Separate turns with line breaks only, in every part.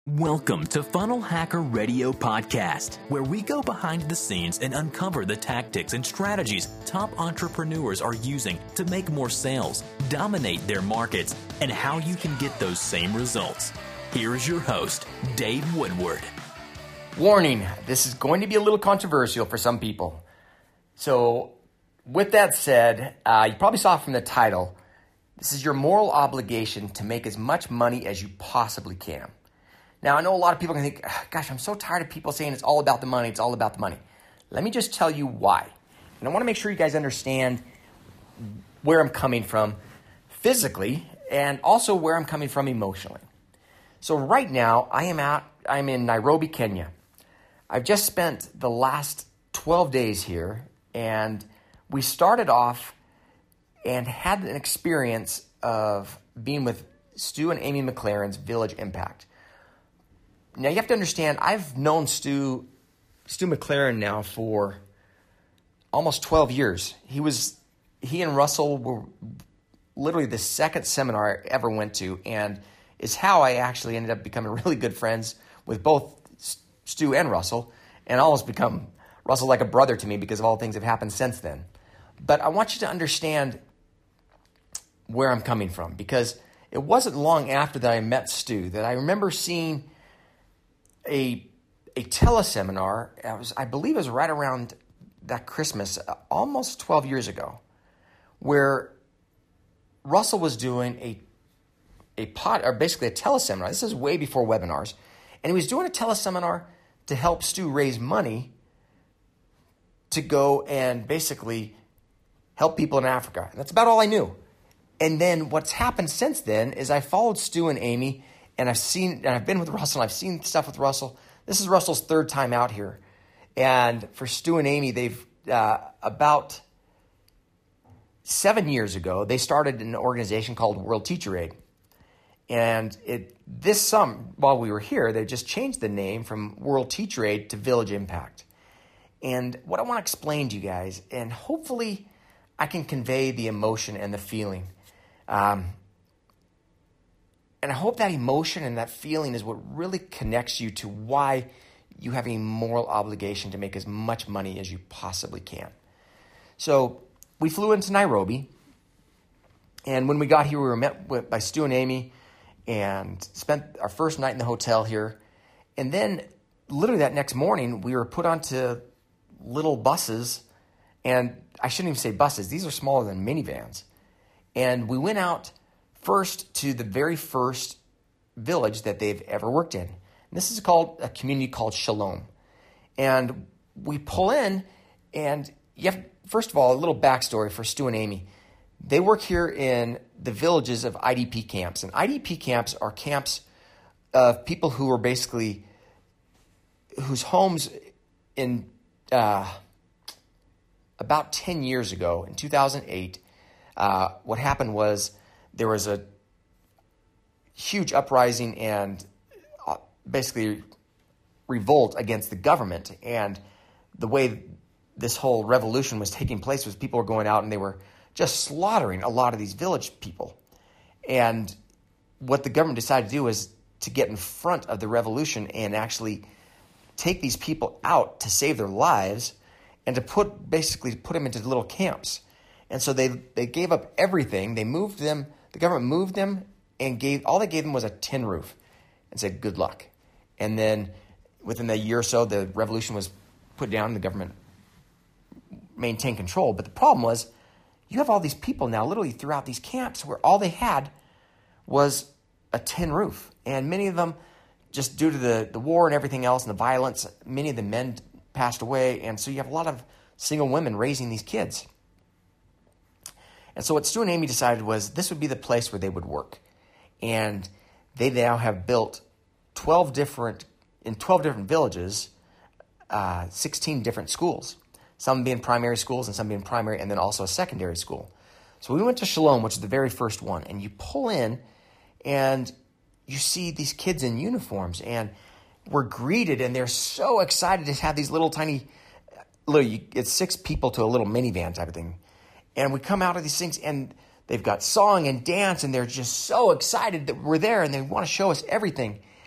Welcome to Funnel Hacker Radio Podcast, where we go behind the scenes and uncover the tactics and strategies top entrepreneurs are using to make more sales, dominate their markets, and how you can get those same results. Here is your host, Dave Woodward.
Warning, this is going to be a little controversial for some people. So with that said, you probably saw from the title, this is your moral obligation to make as much money as you possibly can. Now, I know a lot of people can think, gosh, I'm so tired of people saying it's all about the money, it's all about the money. Let me just tell you why. And I want to make sure you guys understand where I'm coming from physically and also where I'm coming from emotionally. So right now, I'm in Nairobi, Kenya. I've just spent the last 12 days here, and we started off and had an experience of being with Stu and Amy McLaren's Village Impact. Now, you have to understand, I've known Stu McLaren now for almost 12 years. He and Russell were literally the second seminar I ever went to, and is how I actually ended up becoming really good friends with both Stu and Russell, and almost become Russell like a brother to me because of all the things that have happened since then. But I want you to understand where I'm coming from, because it wasn't long after that I met Stu that I remember seeing a teleseminar. I believe it was right around that Christmas, almost 12 years ago, where Russell was doing basically a teleseminar. This is way before webinars, and he was doing a teleseminar to help Stu raise money to go and basically help people in Africa. And that's about all I knew. And then what's happened since then is I followed Stu and Amy, and I've been with Russell, and I've seen stuff with Russell. This is Russell's third time out here. And for Stu and Amy, they've about 7 years ago, they started an organization called World Teacher Aid. And this summer, while we were here, they just changed the name from World Teacher Aid to Village Impact. And what I want to explain to you guys, and hopefully I can convey the emotion and the feeling. And I hope that emotion and that feeling is what really connects you to why you have a moral obligation to make as much money as you possibly can. So we flew into Nairobi, and when we got here, we were met by Stu and Amy and spent our first night in the hotel here. And then literally that next morning, we were put onto little buses, and I shouldn't even say buses. These are smaller than minivans. And we went out first to the very first village that they've ever worked in. And this is called a community called Shalom. And we pull in, and you have, first of all, a little backstory for Stu and Amy. They work here in the villages of IDP camps. And IDP camps are camps of people who are basically, whose homes in about 10 years ago, in 2008, what happened was there was a huge uprising and basically revolt against the government. And the way this whole revolution was taking place was people were going out and they were just slaughtering a lot of these village people. And what the government decided to do was to get in front of the revolution and actually take these people out to save their lives and to put them into little camps. And so they gave up everything. They moved them. The government moved them and all they gave them was a tin roof and said, good luck. And then within a year or so, the revolution was put down and the government maintained control. But the problem was you have all these people now literally throughout these camps where all they had was a tin roof. And many of them, just due to the war and everything else and the violence, many of the men passed away. And so you have a lot of single women raising these kids. And so what Stu and Amy decided was this would be the place where they would work. And they now have built 12 different villages, 16 different schools. Some being primary schools and some being primary, and then also a secondary school. So we went to Shalom, which is the very first one. And you pull in and you see these kids in uniforms. And we're greeted and they're so excited to have these little tiny, it's 6 people to a little minivan type of thing. And we come out of these things and they've got song and dance and they're just so excited that we're there and they want to show us everything.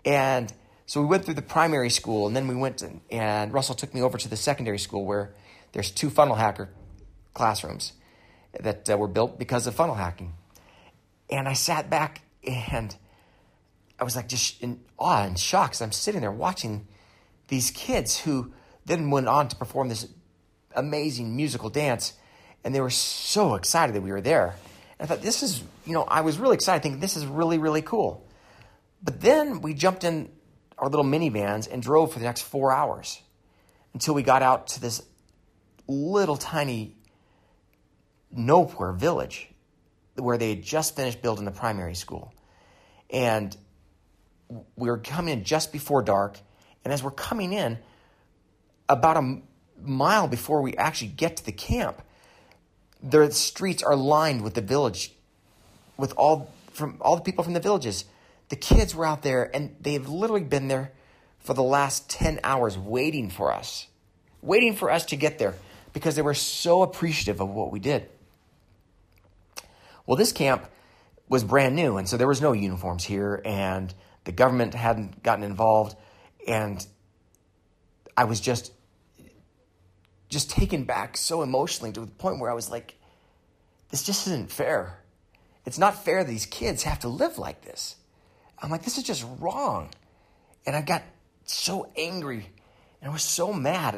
And so we went through the primary school, and then and Russell took me over to the secondary school where there's 2 funnel hacker classrooms that were built because of funnel hacking. And I sat back and I was like just in awe and shock. So I'm sitting there watching these kids who then went on to perform this amazing musical dance. And they were so excited that we were there. And I thought, I was really excited thinking this is really, really cool. But then we jumped in our little minivans and drove for the next 4 hours until we got out to this little tiny nowhere village where they had just finished building the primary school. And we were coming in just before dark. And as we're coming in, about a mile before we actually get to the camp, the streets are lined with the village, with all the people from the villages. The kids were out there, and they've literally been there for the last 10 hours waiting for us to get there because they were so appreciative of what we did. Well, this camp was brand new, and so there was no uniforms here, and the government hadn't gotten involved, and I was just taken back so emotionally to the point where I was like, this just isn't fair. It's not fair that these kids have to live like this. I'm like, this is just wrong. And I got so angry, and I was so mad, and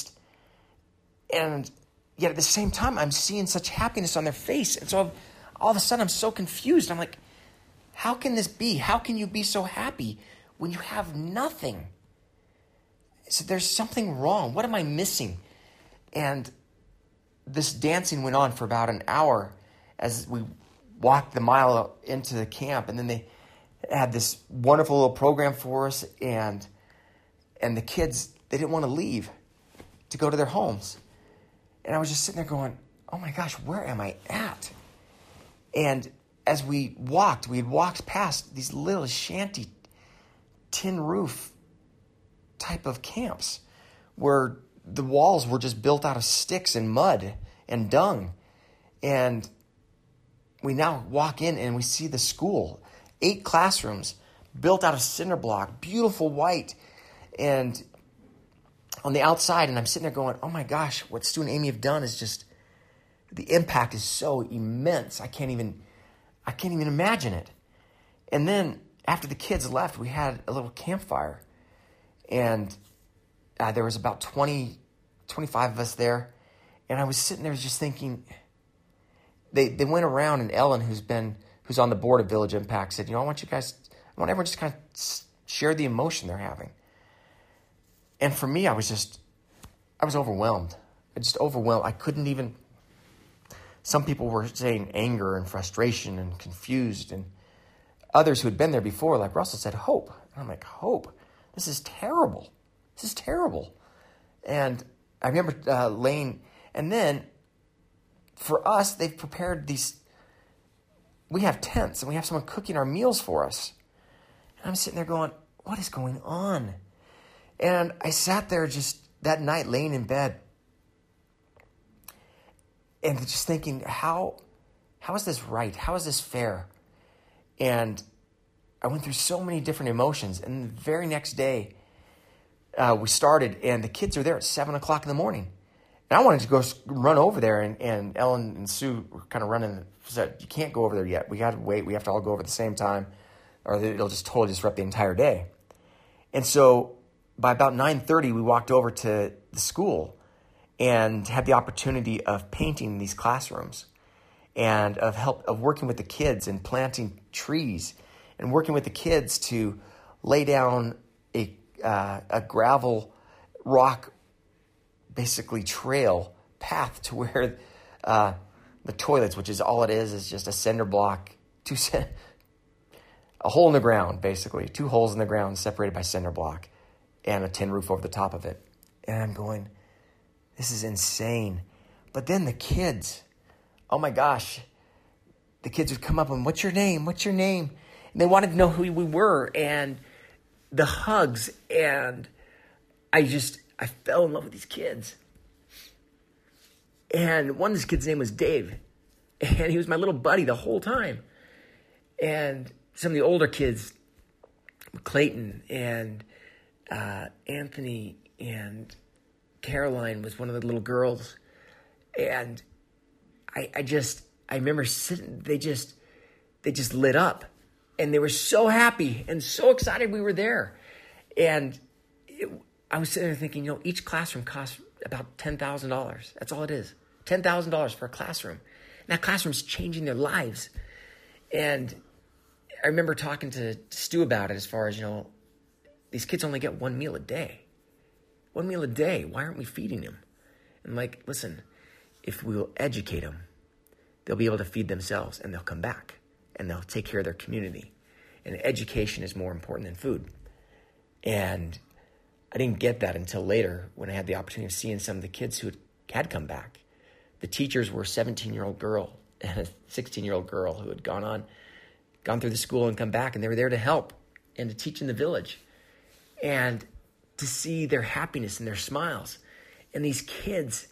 yet at the same time, I'm seeing such happiness on their face, and so all of a sudden, I'm so confused. I'm like, how can this be? How can you be so happy when you have nothing? So there's something wrong. What am I missing? And this dancing went on for about an hour as we walked the mile into the camp. And then they had this wonderful little program for us. And the kids, they didn't want to leave to go to their homes. And I was just sitting there going, oh my gosh, where am I at? And as we had walked past these little shanty tin roof type of camps where the walls were just built out of sticks and mud and dung. And we now walk in and we see the school, 8 classrooms built out of cinder block, beautiful white. And on the outside, and I'm sitting there going, oh my gosh, what Stu and Amy have done is just, the impact is so immense. I can't even imagine it. And then after the kids left, we had a little campfire. And there was about 25 of us there. And I was sitting there just thinking, they went around, and Ellen, who's on the board of Village Impact, said, I want everyone just kind of share the emotion they're having. And for me, I was overwhelmed. I couldn't even. Some people were saying anger and frustration and confused, and others who had been there before, like Russell, said hope. And I'm like, hope? This is terrible. And I remember Lane, and then for us, they've prepared these. We have tents, and we have someone cooking our meals for us. And I'm sitting there going, what is going on? And I sat there just that night laying in bed, and just thinking, how is this right? How is this fair? And I went through so many different emotions. And the very next day, we started, and the kids are there at 7 o'clock in the morning. And I wanted to go run over there, and Ellen and Sue were kind of running, said, you can't go over there yet. We got to wait. We have to all go over at the same time, or it'll just totally disrupt the entire day. And so by about 9:30, we walked over to the school and had the opportunity of painting these classrooms and of working with the kids and planting trees and working with the kids to lay down a gravel rock, basically trail path to where the toilets, which is all it is just a cinder block, a hole in the ground, basically, 2 holes in the ground separated by cinder block and a tin roof over the top of it. And I'm going, this is insane. But then the kids, oh my gosh, the kids would come up and, what's your name? What's your name? And they wanted to know who we were, and the hugs, and I fell in love with these kids. And one of these kids' name was Dave, and he was my little buddy the whole time. And some of the older kids Clayton and Anthony and Caroline was one of the little girls. And I remember sitting, they just lit up. And they were so happy and so excited we were there. And I was sitting there thinking, each classroom costs about $10,000. That's all it is. $10,000 for a classroom. And that classroom's changing their lives. And I remember talking to Stu about it as far as, these kids only get one meal a day. One meal a day. Why aren't we feeding them? And I'm like, listen, if we'll educate them, they'll be able to feed themselves and they'll come back and they'll take care of their community. And education is more important than food. And I didn't get that until later when I had the opportunity of seeing some of the kids who had come back. The teachers were a 17-year-old girl and a 16-year-old girl who had gone through the school and come back, and they were there to help and to teach in the village. And to see their happiness and their smiles. And these kids,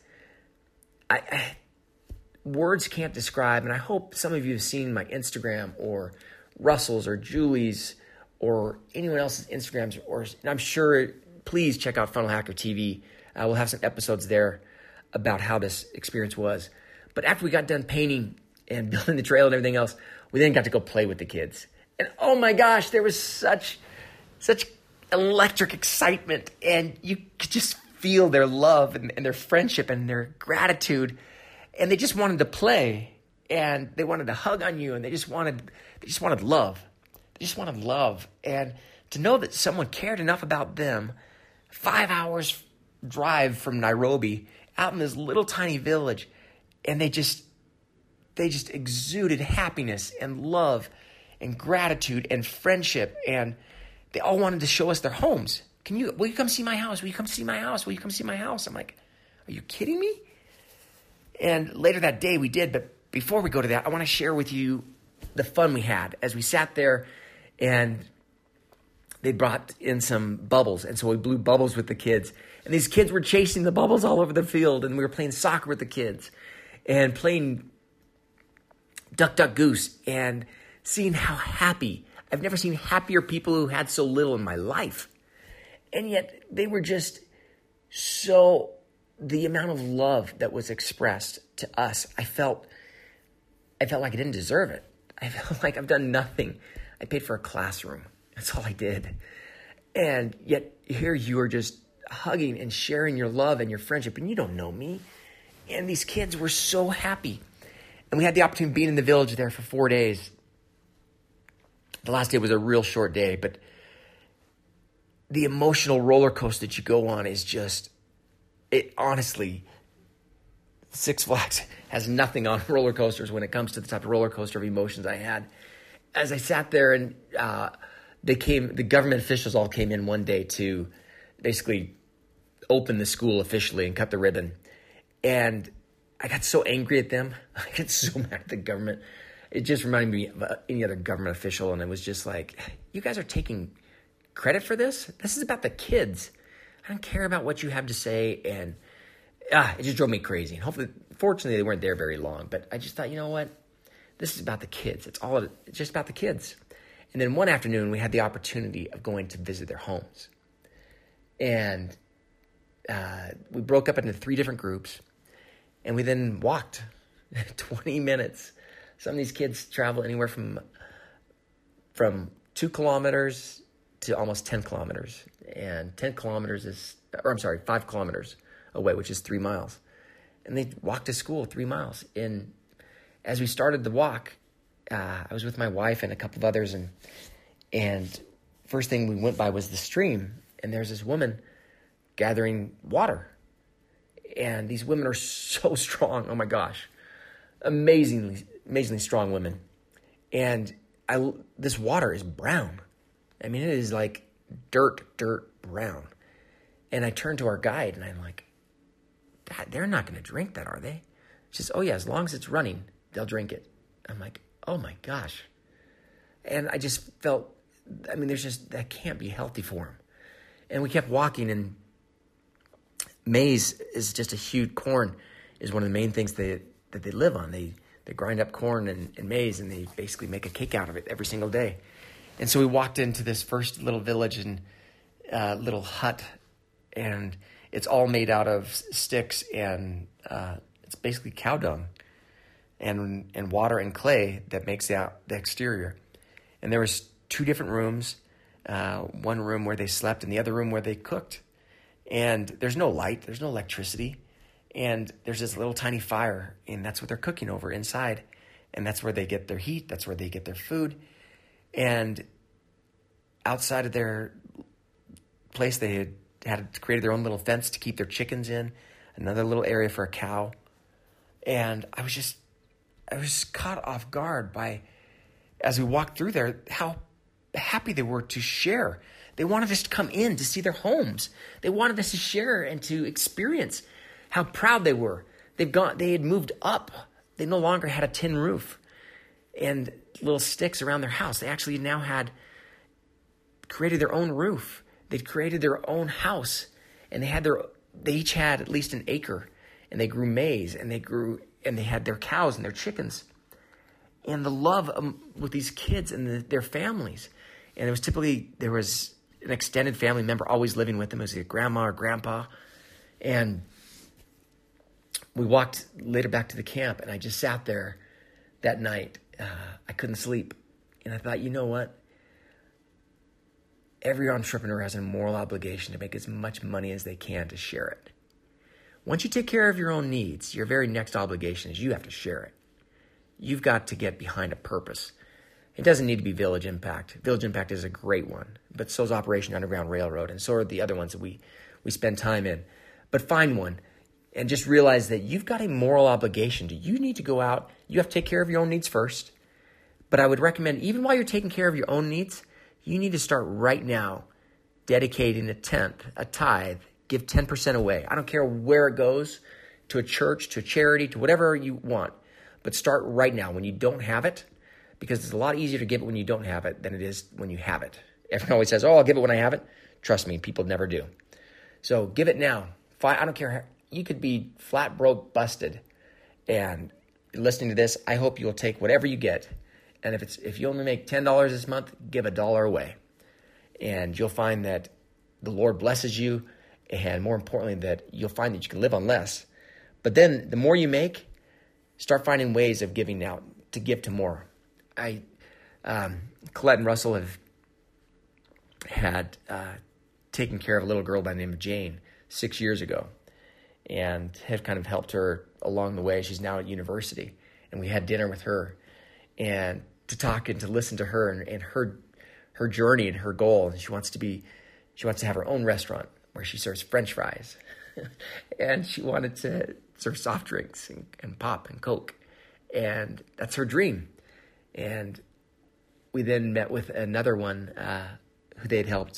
words can't describe, and I hope some of you have seen my Instagram or Russell's or Julie's or anyone else's Instagrams, and I'm sure, please check out Funnel Hacker TV. We'll have some episodes there about how this experience was. But after we got done painting and building the trail and everything else, we then got to go play with the kids. And oh my gosh, there was such electric excitement, and you could just feel their love and their friendship and their gratitude. And they just wanted to play, and they wanted to hug on you, and they just wanted love. They just wanted love. And to know that someone cared enough about them, 5 hours drive from Nairobi, out in this little tiny village, and they just exuded happiness and love and gratitude and friendship, and they all wanted to show us their homes. Will you come see my house? Will you come see my house? Will you come see my house? I'm like, are you kidding me? And later that day we did, but before we go to that, I want to share with you the fun we had as we sat there, and they brought in some bubbles. And so we blew bubbles with the kids, and these kids were chasing the bubbles all over the field, and we were playing soccer with the kids and playing duck, duck, goose, and seeing how happy. I've never seen happier people who had so little in my life. And yet they were just so, the amount of love that was expressed to us, I felt like I didn't deserve it. I felt like I've done nothing. I paid for a classroom. That's all I did. And yet here you are just hugging and sharing your love and your friendship, and you don't know me. And these kids were so happy. And we had the opportunity of being in the village there for 4 days. The last day was a real short day, but the emotional roller coaster that you go on is just, it honestly, Six Flags has nothing on roller coasters when it comes to the type of roller coaster of emotions I had. As I sat there, and the government officials all came in one day to basically open the school officially and cut the ribbon. And I got so angry at them. I got so mad at the government. It just reminded me of any other government official, and it was just like, you guys are taking credit for this? This is about the kids. I don't care about what you have to say, and it just drove me crazy. And fortunately, they weren't there very long, but I just thought, you know what? This is about the kids. It's just about the kids. And then one afternoon, we had the opportunity of going to visit their homes. And we broke up into 3 different groups, and we then walked 20 minutes. Some of these kids travel anywhere from 2 kilometers to almost 10 kilometers. And 5 kilometers away, which is 3 miles. And they walked to school 3 miles. And as we started the walk, I was with my wife and a couple of others, and first thing we went by was the stream, and there's this woman gathering water. And these women are so strong. Oh my gosh. Amazingly strong women. And this water is brown. I mean, it is like dirt brown. And I turned to our guide, and I'm like, they're not going to drink that, are they? She says, oh yeah, as long as it's running, they'll drink it. I'm like, oh my gosh. And I just felt, that can't be healthy for them. And we kept walking, and maize is just a huge, corn is one of the main things that they live on. They grind up corn and maize, and they basically make a cake out of it every single day. And so we walked into this first little village and little hut, and it's all made out of sticks, and it's basically cow dung and water and clay that makes out the exterior. And there was 2 different rooms, one room where they slept and the other room where they cooked. And there's no light, there's no electricity, and there's this little tiny fire, and that's what they're cooking over inside. And that's where they get their heat, that's where they get their food. And outside of their place, they had created their own little fence to keep their chickens in, another little area for a cow. And I was caught off guard by, as we walked through there, how happy they were to share. They wanted us to come in to see their homes. They wanted us to share and to experience how proud they were. They had moved up. They no longer had a tin roof and little sticks around their house. They actually now had created their own roof. They'd created their own house, and they each had at least an acre, and they grew maize, and they had their cows and their chickens, and the love with these kids and their families. And there was an extended family member always living with them. It was a grandma or grandpa, and we walked later back to the camp, and I just sat there that night. I couldn't sleep, and I thought, you know what? Every entrepreneur has a moral obligation to make as much money as they can to share it. Once you take care of your own needs, your very next obligation is you have to share it. You've got to get behind a purpose. It doesn't need to be Village Impact. Village Impact is a great one, but so is Operation Underground Railroad, and so are the other ones that we spend time in. But find one and just realize that you've got a moral obligation. You need to go out. You have to take care of your own needs first. But I would recommend, even while you're taking care of your own needs, you need to start right now dedicating a tenth, a tithe, give 10% away. I don't care where it goes, to a church, to a charity, to whatever you want. But start right now when you don't have it, because it's a lot easier to give it when you don't have it than it is when you have it. Everyone always says, I'll give it when I have it. Trust me, people never do. So give it now. I don't care. You could be flat broke, busted. And listening to this, I hope you'll take whatever you get. And if you only make $10 this month, give $1 away. And you'll find that the Lord blesses you, and more importantly, that you'll find that you can live on less. But then the more you make, start finding ways of giving out, to give to more. Colette and Russell had taken care of a little girl by the name of Jane 6 years ago, and have kind of helped her along the way. She's now at university, and we had dinner with her, and to talk and to listen to her and her journey and her goal. And she wants to have her own restaurant where she serves French fries, and she wanted to serve soft drinks and pop and Coke, and that's her dream. And we then met with another one who they had helped.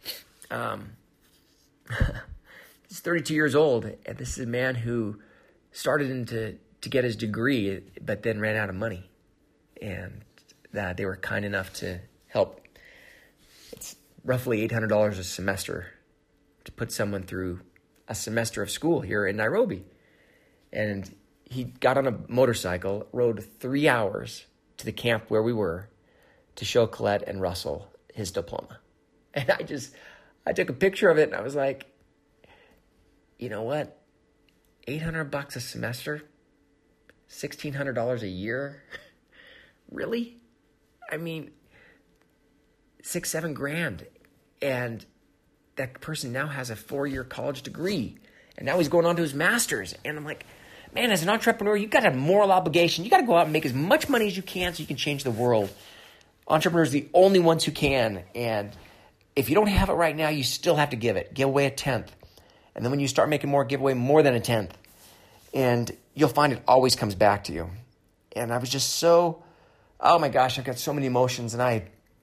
He's 32 years old, and this is a man who started to get his degree, but then ran out of money. And they were kind enough to help. It's roughly $800 a semester to put someone through a semester of school here in Nairobi. And he got on a motorcycle, rode 3 hours to the camp where we were to show Colette and Russell his diploma. And I took a picture of it, and I was like, you know what? $800 a semester? $1,600 a year? Really? I mean, $6,000-7,000. And that person now has a 4-year college degree. And now he's going on to his master's. And I'm like, man, as an entrepreneur, you've got a moral obligation. You got to go out and make as much money as you can so you can change the world. Entrepreneurs are the only ones who can. And if you don't have it right now, you still have to give it. Give away a tenth. And then when you start making more, give away more than a tenth. And you'll find it always comes back to you. And I was just so, oh my gosh, I've got so many emotions. And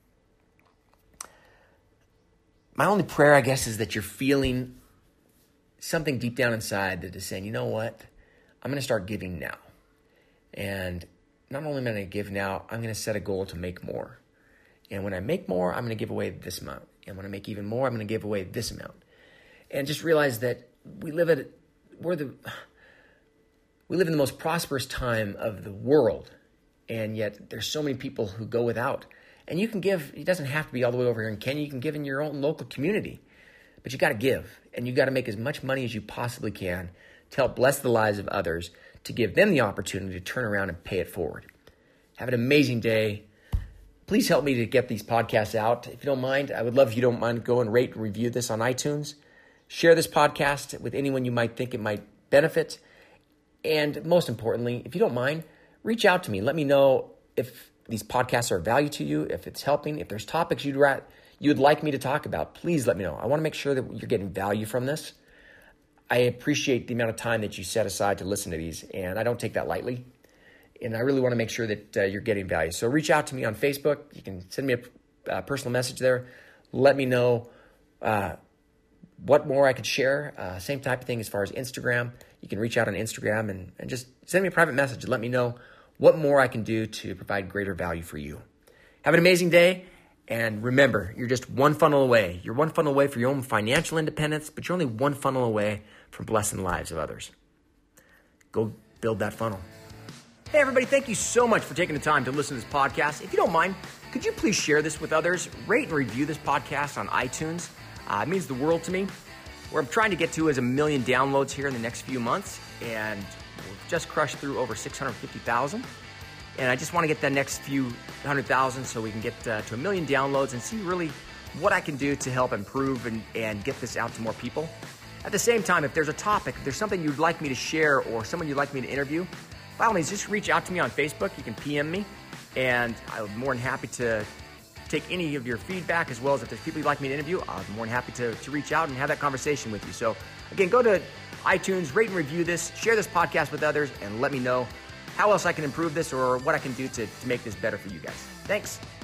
my only prayer, I guess, is that you're feeling something deep down inside that is saying, you know what? I'm going to start giving now. And not only am I going to give now, I'm going to set a goal to make more. And when I make more, I'm going to give away this amount. And when I make even more, I'm going to give away this amount. And just realize that we live in the most prosperous time of the world. And yet there's so many people who go without. And you can give, it doesn't have to be all the way over here in Kenya. You can give in your own local community. But you got to give, and you got to make as much money as you possibly can to help bless the lives of others, to give them the opportunity to turn around and pay it forward. Have an amazing day. Please help me to get these podcasts out. If you don't mind, I would love if you don't mind go and rate and review this on iTunes. Share this podcast with anyone you might think it might benefit. And most importantly, if you don't mind, reach out to me. Let me know if these podcasts are of value to you, if it's helping, if there's topics you'd like me to talk about. Please let me know. I want to make sure that you're getting value from this. I appreciate the amount of time that you set aside to listen to these, and I don't take that lightly. And I really want to make sure that you're getting value. So reach out to me on Facebook. You can send me a personal message there. Let me know what more I could share. Same type of thing as far as Instagram. You can reach out on Instagram and just send me a private message and let me know what more I can do to provide greater value for you. Have an amazing day. And remember, you're just one funnel away. You're one funnel away for your own financial independence, but you're only one funnel away from blessing the lives of others. Go build that funnel. Hey, everybody, thank you so much for taking the time to listen to this podcast. If you don't mind, could you please share this with others? Rate and review this podcast on iTunes. It means the world to me. Where I'm trying to get to is 1 million downloads here in the next few months, and we've just crushed through over 650,000. And I just want to get that next few 100,000 so we can get to 1 million downloads and see really what I can do to help improve and get this out to more people. At the same time, if there's a topic, if there's something you'd like me to share or someone you'd like me to interview, by all means, just reach out to me on Facebook. You can PM me, and I'm more than happy to take any of your feedback, as well as if there's people you'd like me to interview, I'm more than happy to reach out and have that conversation with you. So again, go to iTunes, rate and review this, share this podcast with others, and let me know how else I can improve this or what I can do to make this better for you guys. Thanks.